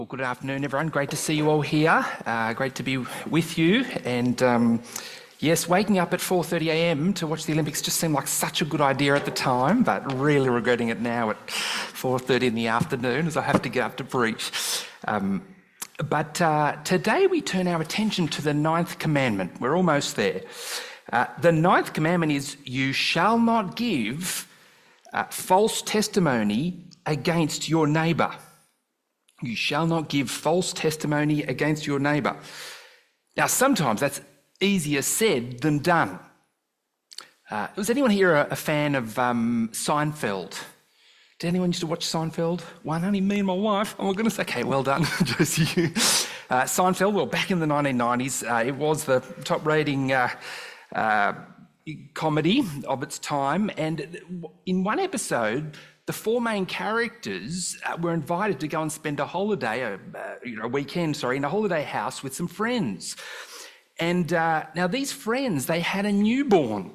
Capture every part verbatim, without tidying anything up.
Well, good afternoon, everyone. Great to see you all here. Uh, great to be with you. And um, yes, waking up at four thirty a m to watch the Olympics just seemed like such a good idea at the time, but really regretting it now at four thirty in the afternoon as I have to get up to preach. Um, but uh, today we turn our attention to the ninth commandment. We're almost there. Uh, the ninth commandment is, you shall not give uh, false testimony against your neighbour. You shall not give false testimony against your neighbour. Now, sometimes that's easier said than done. Uh, was anyone here a, a fan of um, Seinfeld? Did anyone used to watch Seinfeld? One, only me and my wife. Oh my goodness, okay, well done, Josie. Uh, Seinfeld, well, back in the nineteen nineties, uh, it was the top rating uh, uh, comedy of its time. And in one episode, the four main characters uh, were invited to go and spend a holiday, a, uh, you know, a weekend, sorry, in a holiday house with some friends. And uh, now these friends, they had a newborn.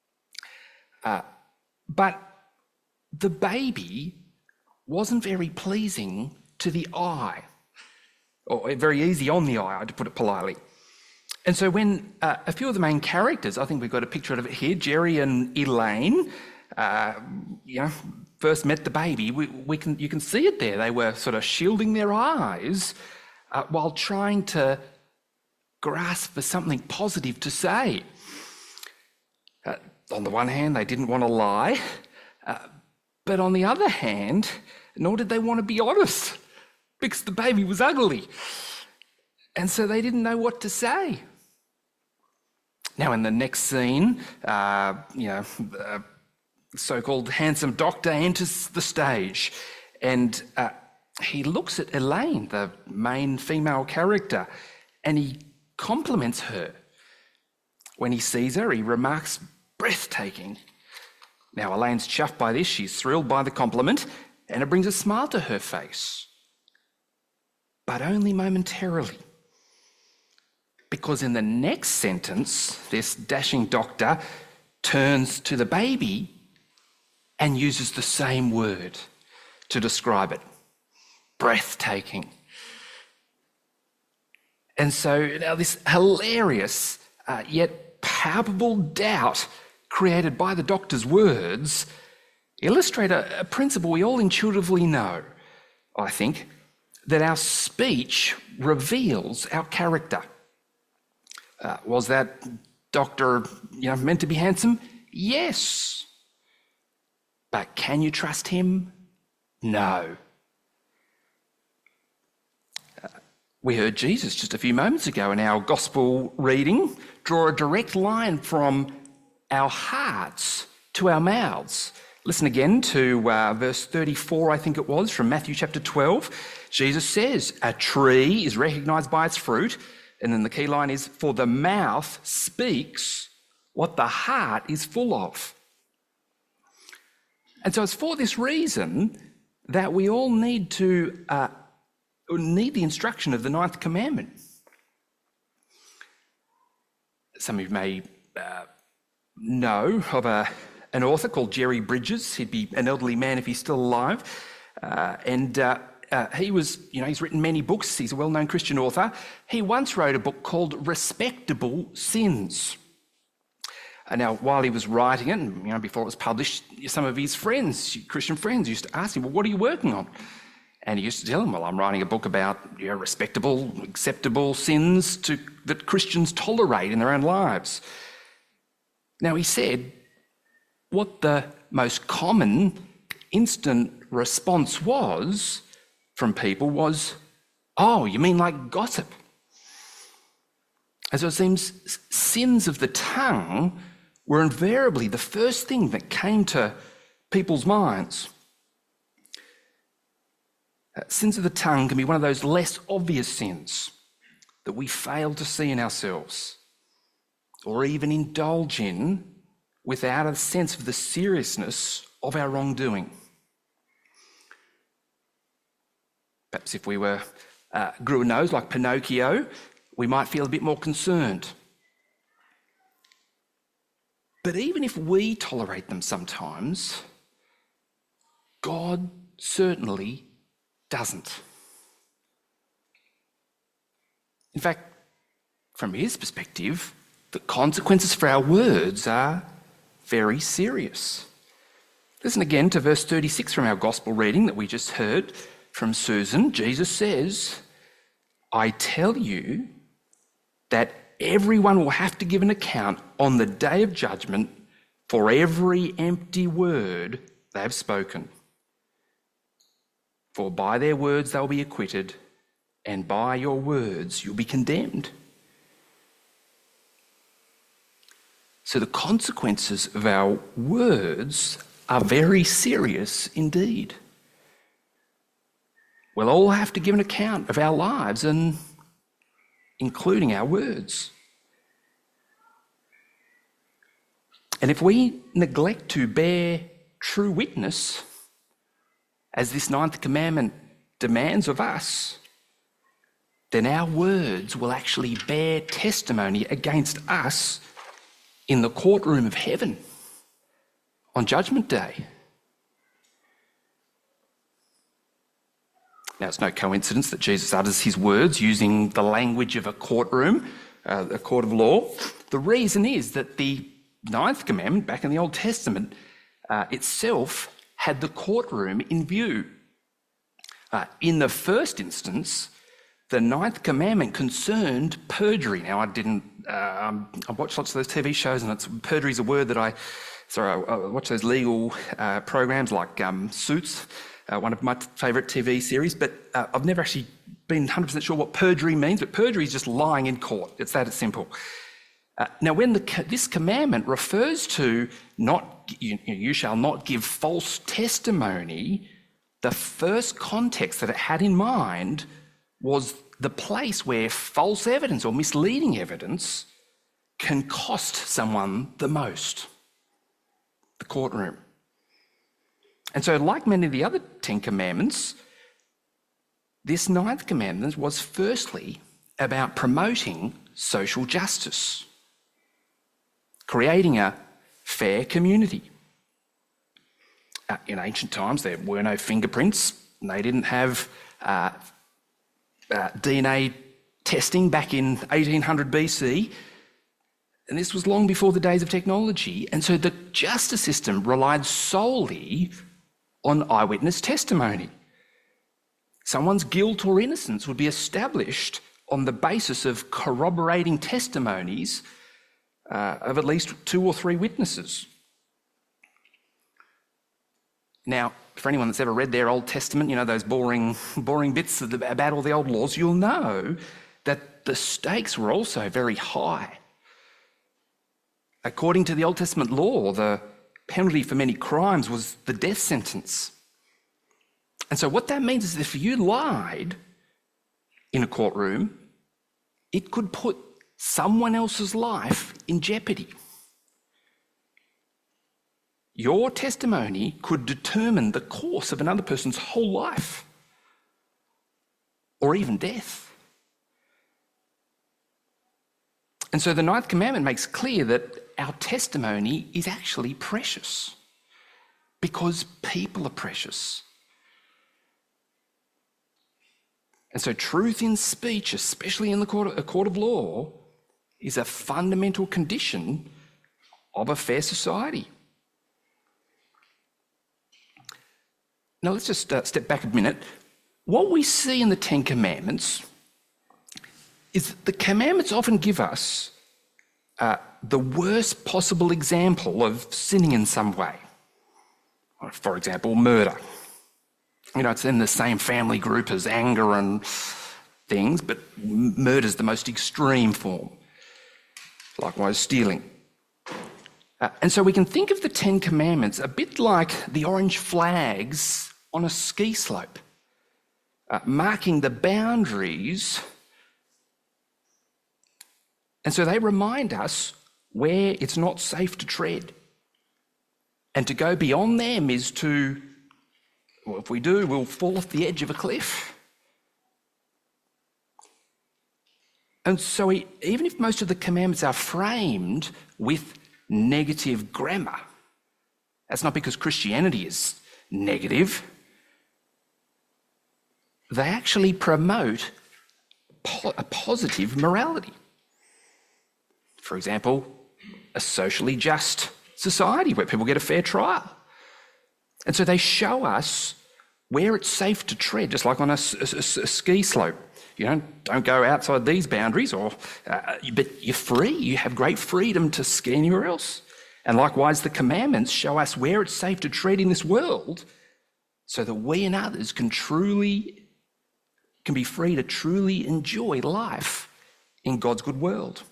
Uh, but the baby wasn't very pleasing to the eye, or very easy on the eye, to put it politely. And so when uh, a few of the main characters, I think we've got a picture of it here, Jerry and Elaine, uh, you know, first met the baby, we, we can you can see it there. They were sort of shielding their eyes uh, while trying to grasp for something positive to say. Uh, on the one hand, they didn't want to lie, uh, but on the other hand, nor did they want to be honest, because the baby was ugly. And so they didn't know what to say. Now, in the next scene, uh, you know, uh, so-called handsome doctor enters the stage, and uh, he looks at Elaine, the main female character, and he compliments her. When he sees her, he remarks, breathtaking. Now, Elaine's chuffed by this. She's thrilled by the compliment, and it brings a smile to her face. But only momentarily. Because in the next sentence, this dashing doctor turns to the baby and uses the same word to describe it. Breathtaking. And so now this hilarious uh, yet palpable doubt created by the doctor's words illustrate a, a principle we all intuitively know, I think, that our speech reveals our character. Uh, was that doctor, you know, meant to be handsome? Yes. But can you trust him? No. Uh, we heard Jesus just a few moments ago in our gospel reading draw a direct line from our hearts to our mouths. Listen again to uh, verse thirty-four, I think it was, from Matthew chapter twelve. Jesus says, a tree is recognised by its fruit. And then the key line is, for the mouth speaks what the heart is full of. And so it's for this reason that we all need to uh, need the instruction of the ninth commandment. Some of you may uh, know of a, an author called Jerry Bridges. He'd be an elderly man if he's still alive. Uh, and uh, uh, he was, you know, he's written many books. He's a well-known Christian author. He once wrote a book called Respectable Sins. And now, while he was writing it, and you know, before it was published, some of his friends, Christian friends, used to ask him, well, what are you working on? And he used to tell them, well, I'm writing a book about, you know, respectable, acceptable sins to, that Christians tolerate in their own lives. Now, he said, what the most common instant response was from people was, oh, you mean like gossip? And so it seems sins of the tongue were invariably the first thing that came to people's minds. Uh, sins of the tongue can be one of those less obvious sins that we fail to see in ourselves or even indulge in without a sense of the seriousness of our wrongdoing. Perhaps if we were uh, grew a nose like Pinocchio, we might feel a bit more concerned. But even if we tolerate them sometimes, God certainly doesn't. In fact, from his perspective, the consequences for our words are very serious. Listen again to verse thirty-six from our gospel reading that we just heard from Susan. Jesus says, "I tell you that everyone will have to give an account on the day of judgment for every empty word they have spoken. For by their words they'll be acquitted, and by your words you'll be condemned." So the consequences of our words are very serious indeed. We'll all have to give an account of our lives, and including our words. And if we neglect to bear true witness, as this ninth commandment demands of us, then our words will actually bear testimony against us in the courtroom of heaven on Judgment Day. Now, it's no coincidence that Jesus utters his words using the language of a courtroom, uh, a court of law. The reason is that the ninth commandment, back in the Old Testament, uh, itself had the courtroom in view. Uh, in the first instance, the ninth commandment concerned perjury. Now, I didn't, uh, um, I watched lots of those T V shows, and it's, perjury is a word that I, sorry, I, I watch those legal uh, programs like um, Suits, uh, one of my favourite T V series, but uh, I've never actually been one hundred percent sure what perjury means, but perjury is just lying in court. It's that simple. Uh, now, when the, this commandment refers to not, you, you shall not give false testimony, the first context that it had in mind was the place where false evidence or misleading evidence can cost someone the most, the courtroom. And so, like many of the other Ten Commandments, this ninth commandment was firstly about promoting social justice, creating a fair community. Uh, in ancient times, there were no fingerprints. They didn't have uh, uh, D N A testing back in eighteen hundred B C. And this was long before the days of technology. And so the justice system relied solely on eyewitness testimony. Someone's guilt or innocence would be established on the basis of corroborating testimonies uh, of at least two or three witnesses. Now, for anyone that's ever read their Old Testament, you know, those boring, boring bits of the, about all the old laws, you'll know that the stakes were also very high. According to the Old Testament law, the penalty for many crimes was the death sentence. And so what that means is that if you lied in a courtroom, it could put someone else's life in jeopardy. Your testimony could determine the course of another person's whole life, or even death. And so the ninth commandment makes clear that our testimony is actually precious because people are precious. And so truth in speech, especially in the court, a court of law, is a fundamental condition of a fair society. Now let's just uh, step back a minute. What we see in the Ten Commandments is that the commandments often give us uh, the worst possible example of sinning in some way. For example, murder. You know, it's in the same family group as anger and things, but murder's the most extreme form. Likewise, stealing. Uh, and so we can think of the Ten Commandments a bit like the orange flags on a ski slope, uh, marking the boundaries. And so they remind us where it's not safe to tread. And to go beyond them is to, well, if we do, we'll fall off the edge of a cliff. And so we, even if most of the commandments are framed with negative grammar, that's not because Christianity is negative. They actually promote po- a positive morality. For example, a socially just society where people get a fair trial. And so they show us where it's safe to tread, just like on a, a, a, a ski slope. You know, don't go outside these boundaries, or uh, but you're free. You have great freedom to ski anywhere else. And likewise, the commandments show us where it's safe to tread in this world, so that we and others can truly, can be free to truly enjoy life in God's good world.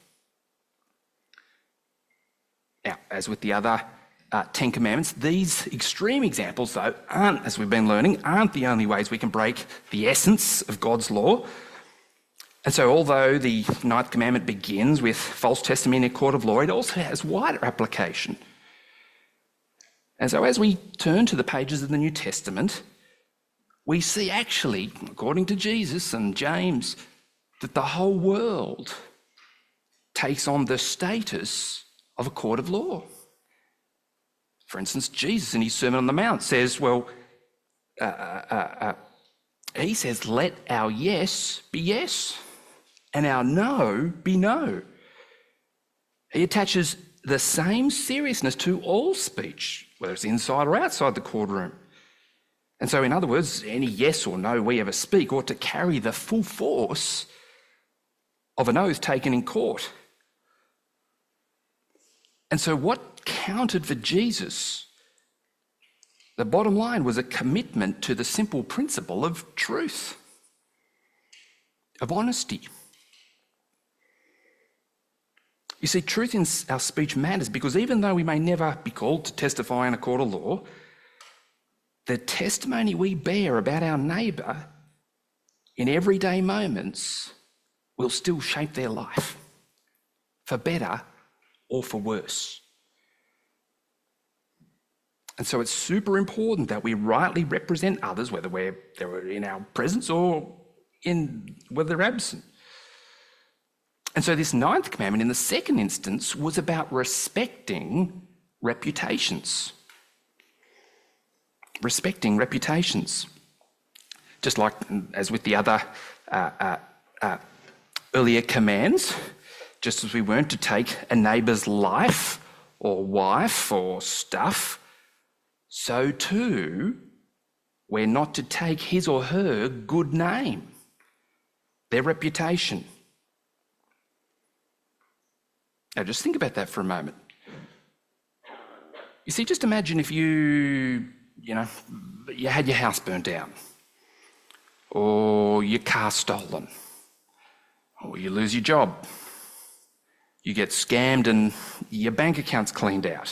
Now, as with the other uh, Ten Commandments, these extreme examples, though, aren't, as we've been learning, aren't the only ways we can break the essence of God's law. And so although the Ninth Commandment begins with false testimony in a court of law, it also has wider application. And so as we turn to the pages of the New Testament, we see actually, according to Jesus and James, that the whole world takes on the status of a court of law. For instance, Jesus in his Sermon on the Mount says, well, uh, uh, uh, he says, let our yes be yes and our no be no. He attaches the same seriousness to all speech, whether it's inside or outside the courtroom. And so, in other words, any yes or no we ever speak ought to carry the full force of an oath taken in court. And so what counted for Jesus, the bottom line, was a commitment to the simple principle of truth, of honesty. You see, truth in our speech matters because even though we may never be called to testify in a court of law, the testimony we bear about our neighbour in everyday moments will still shape their life, for better or for worse. And so it's super important that we rightly represent others, whether we're they're in our presence or in whether they're absent. And so this ninth commandment in the second instance was about respecting reputations. Respecting reputations. Just like as with the other uh, uh, uh, earlier commands, just as we weren't to take a neighbour's life or wife or stuff, so too we're not to take his or her good name, their reputation. Now just think about that for a moment. You see, just imagine if you, you know, you had your house burnt down, or your car stolen, or you lose your job, you get scammed and your bank account's cleaned out.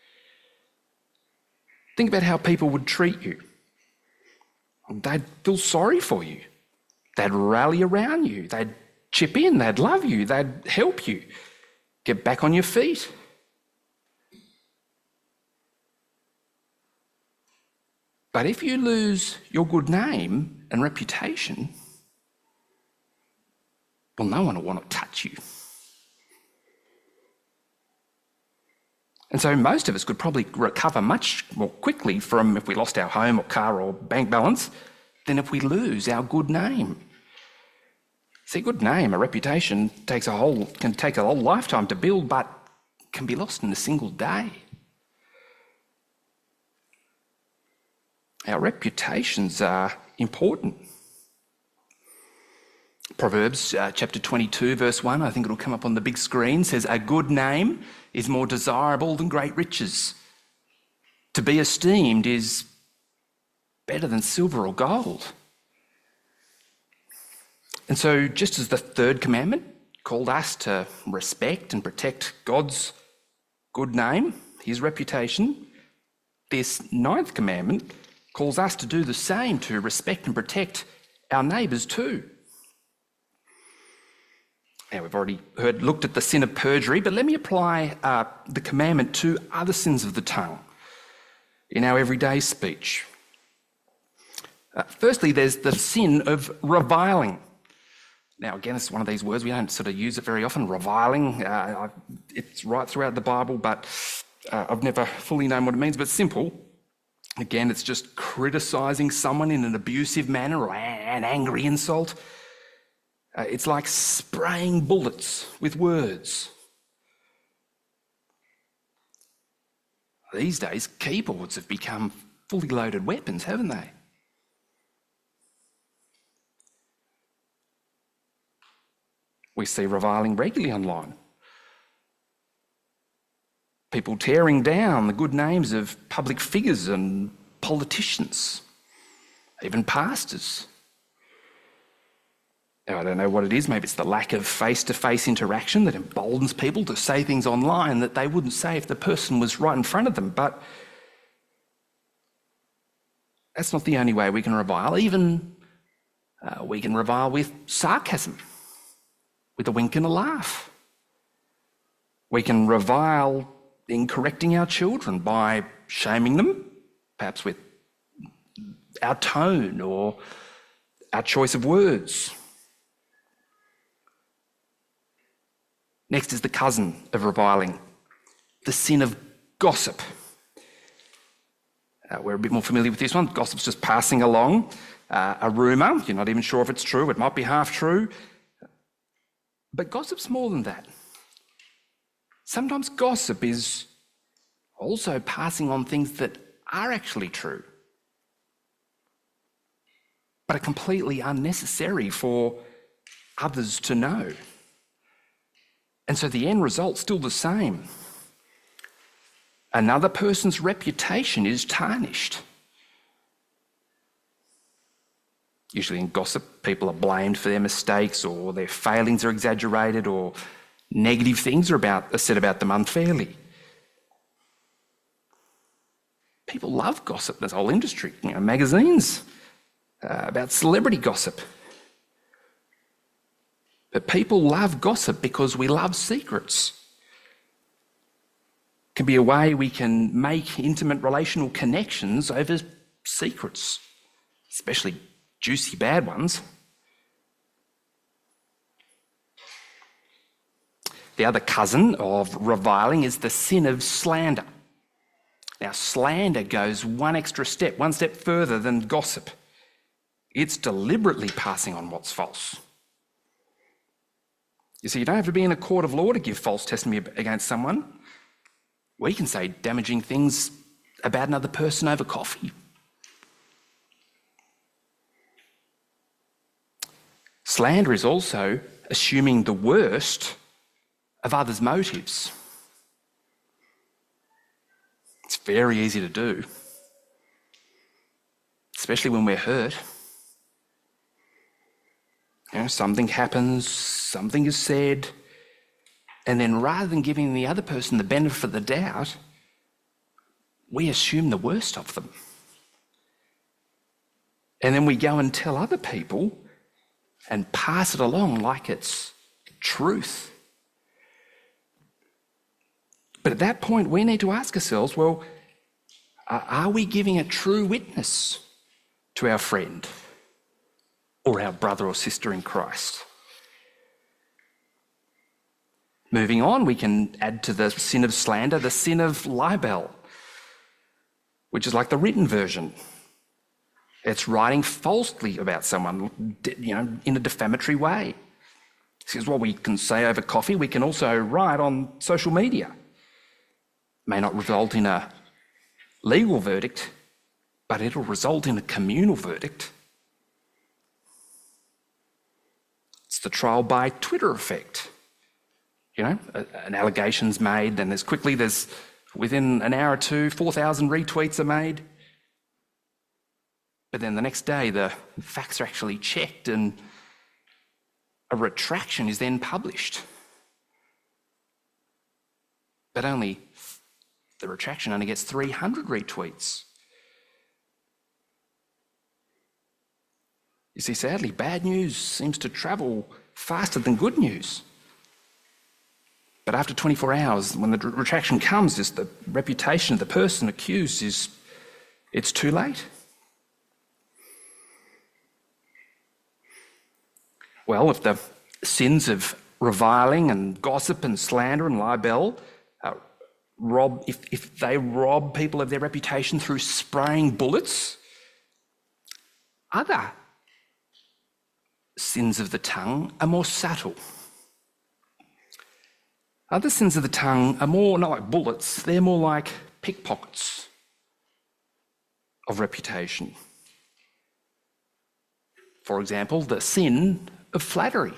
Think about how people would treat you. They'd feel sorry for you. They'd rally around you. They'd chip in. They'd love you. They'd help you get back on your feet. But if you lose your good name and reputation, well, no one will want to touch you. And so most of us could probably recover much more quickly from if we lost our home or car or bank balance than if we lose our good name. See, good name, a reputation, takes a whole can take a whole lifetime to build, but can be lost in a single day. Our reputations are important. Proverbs uh, chapter twenty-two, verse one, I think it'll come up on the big screen, says, a good name is more desirable than great riches. To be esteemed is better than silver or gold. And so just as the third commandment called us to respect and protect God's good name, his reputation, this ninth commandment calls us to do the same, to respect and protect our neighbours too. Now, we've already heard, looked at the sin of perjury, but let me apply uh, the commandment to other sins of the tongue in our everyday speech. Uh, firstly, there's the sin of reviling. Now, again, it's one of these words, we don't sort of use it very often, reviling. Uh, it's right throughout the Bible, but uh, I've never fully known what it means, but simple. Again, it's just criticising someone in an abusive manner or an angry insult. Uh, it's like spraying bullets with words. These days, keyboards have become fully loaded weapons, haven't they? We see reviling regularly online. People tearing down the good names of public figures and politicians, even pastors. Now, I don't know what it is. Maybe it's the lack of face-to-face interaction that emboldens people to say things online that they wouldn't say if the person was right in front of them. But that's not the only way we can revile. Even uh, we can revile with sarcasm, with a wink and a laugh. We can revile in correcting our children by shaming them, perhaps with our tone or our choice of words. Next is the cousin of reviling, the sin of gossip. Uh, we're a bit more familiar with this one. Gossip's just passing along uh, a rumour. You're not even sure if it's true. It might be half true. But gossip's more than that. Sometimes gossip is also passing on things that are actually true, but are completely unnecessary for others to know. And so the end result's still the same. Another person's reputation is tarnished. Usually in gossip, people are blamed for their mistakes, or their failings are exaggerated, or negative things are, about, are said about them unfairly. People love gossip. There's a whole industry, you know, magazines uh, about celebrity gossip. But people love gossip because we love secrets. It can be a way we can make intimate relational connections over secrets, especially juicy bad ones. The other cousin of reviling is the sin of slander. Now, slander goes one extra step, one step further than gossip. It's deliberately passing on what's false. You see, you don't have to be in a court of law to give false testimony against someone. We can say damaging things about another person over coffee. Slander is also assuming the worst of others' motives. It's very easy to do, especially when we're hurt. You know, something happens, something is said, and then rather than giving the other person the benefit of the doubt, we assume the worst of them. And then we go and tell other people and pass it along like it's truth. But at that point, we need to ask ourselves, well, are we giving a true witness to our friend or our brother or sister in Christ? Moving on, we can add to the sin of slander the sin of libel, which is like the written version. It's writing falsely about someone, you know, in a defamatory way. This is what we can say over coffee. We can also write on social media. May not result in a legal verdict, but it'll result in a communal verdict. It's the trial by Twitter effect. You know, an allegation's made, then there's quickly, there's within an hour or two, four thousand retweets are made. But then the next day, the facts are actually checked and a retraction is then published. But only, the retraction only gets three hundred retweets. You see, sadly, bad news seems to travel faster than good news. But after twenty-four hours, when the retraction comes, just the reputation of the person accused is, it's too late. Well, if the sins of reviling and gossip and slander and libel uh, rob, if, if they rob people of their reputation through spraying bullets, other sins of the tongue are more subtle. Other sins of the tongue are more not like bullets, they're more like pickpockets of reputation. For example, the sin of flattery.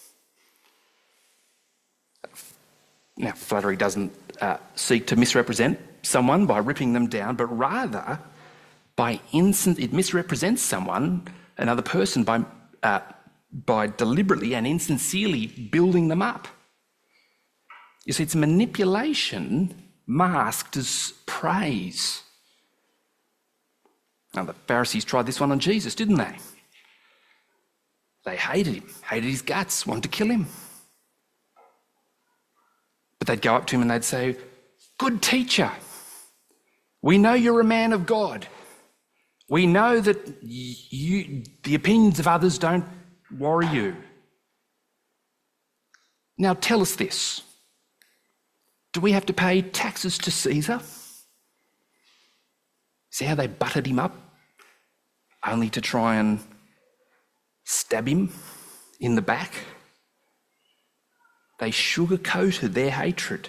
Now, flattery doesn't uh, seek to misrepresent someone by ripping them down, but rather by instant, it misrepresents someone, another person, by uh, by deliberately and insincerely building them up. You see, it's manipulation masked as praise. Now, the Pharisees tried this one on Jesus, didn't they? They hated him, hated his guts, wanted to kill him. But they'd go up to him and they'd say, "Good teacher, we know you're a man of God. We know that you, the opinions of others don't worry you. Now tell us this. Do we have to pay taxes to Caesar?" See how they buttered him up, only to try and stab him in the back? They sugar-coated their hatred.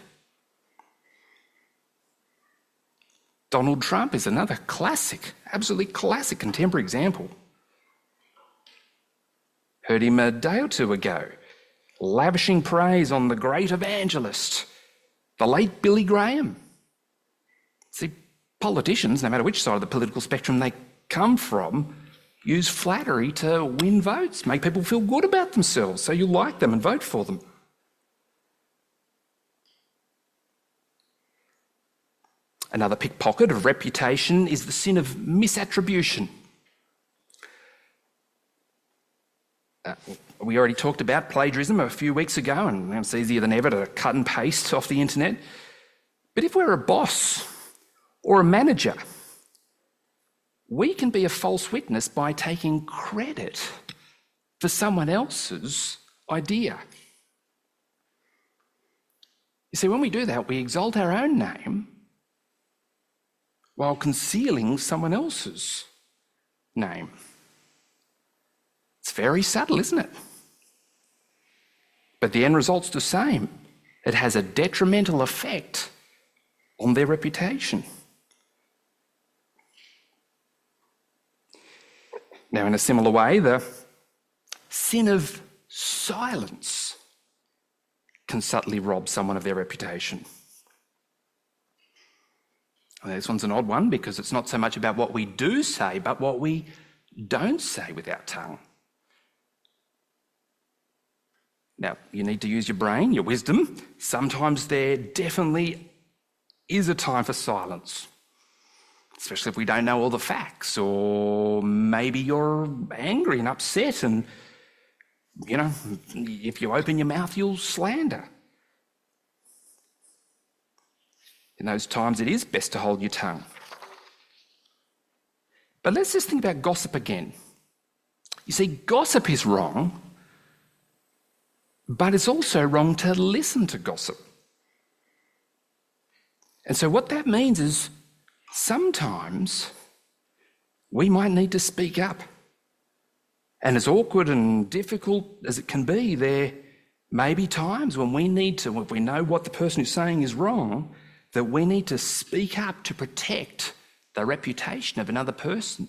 Donald Trump is another classic, absolutely classic contemporary example. Heard him a day or two ago, lavishing praise on the great evangelist, the late Billy Graham. See, politicians, no matter which side of the political spectrum they come from, use flattery to win votes, make people feel good about themselves, so you like them and vote for them. Another pickpocket of reputation is the sin of misattribution. Uh, we already talked about plagiarism a few weeks ago, and it's easier than ever to cut and paste off the internet. But if we're a boss or a manager, we can be a false witness by taking credit for someone else's idea. You see, when we do that, we exalt our own name while concealing someone else's name. It's very subtle, isn't it? But the end result's the same. It has a detrimental effect on their reputation. Now, in a similar way, the sin of silence can subtly rob someone of their reputation. Well, this one's an odd one because it's not so much about what we do say, but what we don't say with our tongue. Now, you need to use your brain, your wisdom. Sometimes there definitely is a time for silence, especially if we don't know all the facts, or maybe you're angry and upset and, you know, if you open your mouth, you'll slander. In those times, it is best to hold your tongue. But let's just think about gossip again. You see, gossip is wrong, but it's also wrong to listen to gossip. And so what that means is sometimes we might need to speak up. And as awkward and difficult as it can be, there may be times when we need to, if we know what the person who's saying is wrong, that we need to speak up to protect the reputation of another person.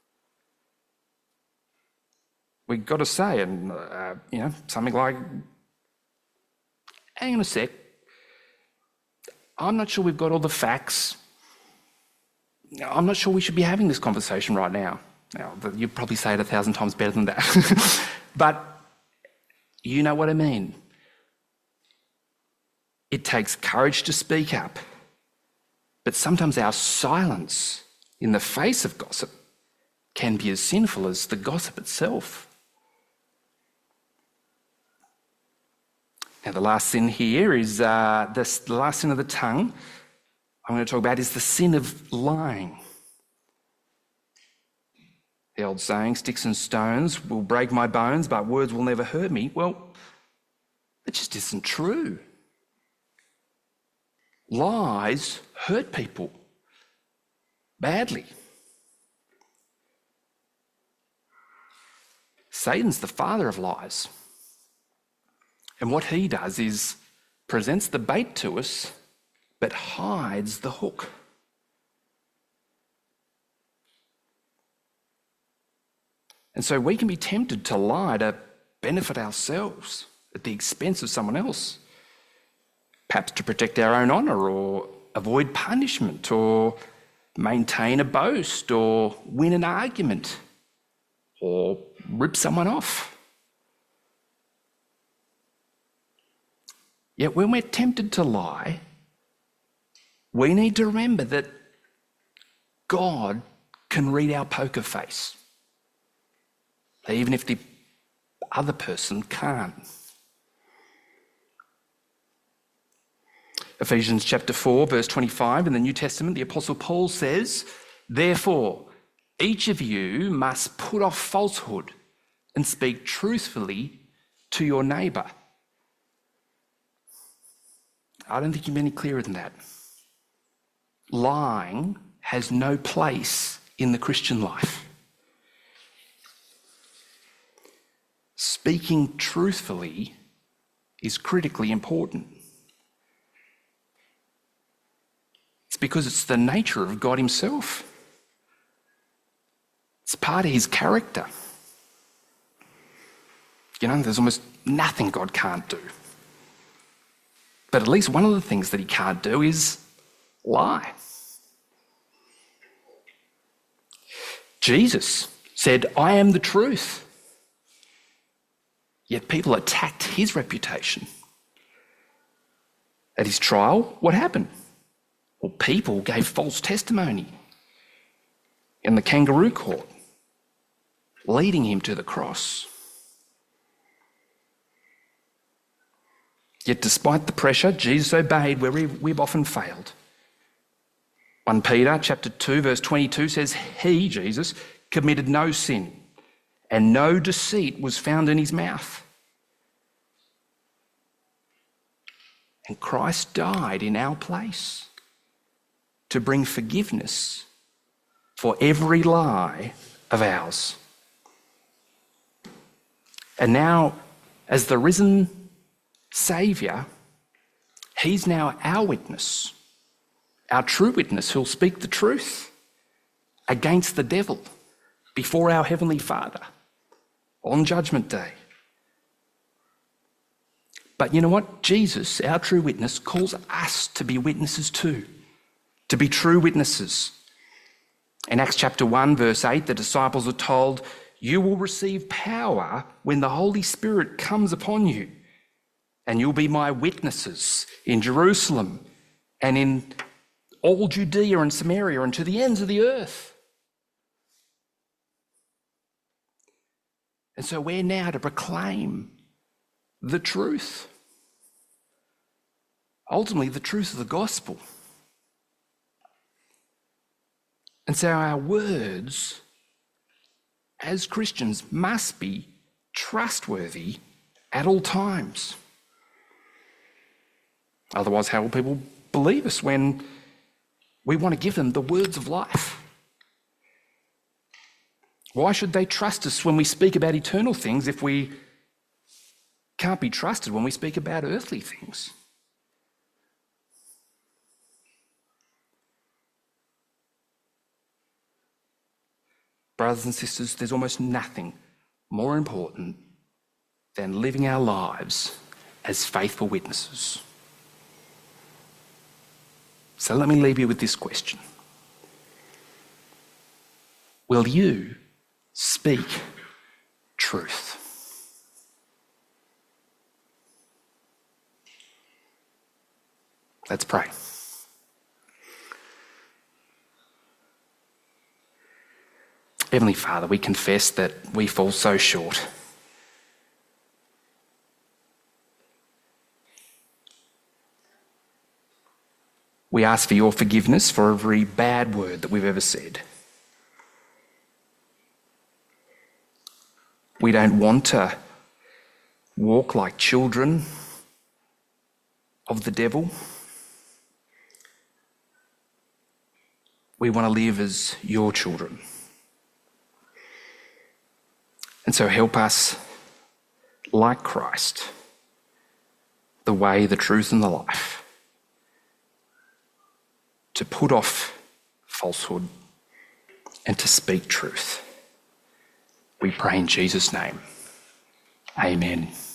We've got to say, and uh, you know, something like, hang on a sec, I'm not sure we've got all the facts. I'm not sure we should be having this conversation right now. Now, you'd probably say it a thousand times better than that. But you know what I mean. It takes courage to speak up, but sometimes our silence in the face of gossip can be as sinful as the gossip itself. Now, the last sin here is uh, this, the last sin of the tongue I'm going to talk about is the sin of lying. The old saying, sticks and stones will break my bones, but words will never hurt me. Well, it just isn't true. Lies hurt people badly. Satan's the father of lies. And what he does is presents the bait to us, but hides the hook. And so we can be tempted to lie to benefit ourselves at the expense of someone else, perhaps to protect our own honour or avoid punishment or maintain a boast or win an argument or rip someone off. Yet when we're tempted to lie, we need to remember that God can read our poker face, even if the other person can't. Ephesians chapter four, verse twenty-five in the New Testament, the Apostle Paul says, "Therefore, each of you must put off falsehood and speak truthfully to your neighbour." I don't think you can be any clearer than that. Lying has no place in the Christian life. Speaking truthfully is critically important. It's because it's the nature of God himself. It's part of his character. You know, there's almost nothing God can't do. But at least one of the things that he can't do is lie. Jesus said, "I am the truth." Yet people attacked his reputation. At his trial, what happened? Well, people gave false testimony in the kangaroo court, leading him to the cross. Yet despite the pressure, Jesus obeyed where we've often failed. First Peter chapter two, verse twenty-two says, "He, Jesus, committed no sin, and no deceit was found in his mouth." And Christ died in our place to bring forgiveness for every lie of ours. And now, as the risen Saviour, he's now our witness, our true witness who'll speak the truth against the devil before our Heavenly Father on Judgment Day. But you know what? Jesus, our true witness, calls us to be witnesses too, to be true witnesses. In Acts chapter one, verse eight, the disciples are told, "You will receive power when the Holy Spirit comes upon you, and you'll be my witnesses in Jerusalem and in all Judea and Samaria and to the ends of the earth." And so we're now to proclaim the truth. Ultimately, the truth of the gospel. And so our words as Christians must be trustworthy at all times. Otherwise, how will people believe us when we want to give them the words of life? Why should they trust us when we speak about eternal things if we can't be trusted when we speak about earthly things? Brothers and sisters, there's almost nothing more important than living our lives as faithful witnesses. So let me leave you with this question. Will you speak truth? Let's pray. Heavenly Father, we confess that we fall so short. We ask for your forgiveness for every bad word that we've ever said. We don't want to walk like children of the devil. We want to live as your children. And so help us, like Christ, the way, the truth and the life, to put off falsehood and to speak truth. We pray in Jesus' name. Amen.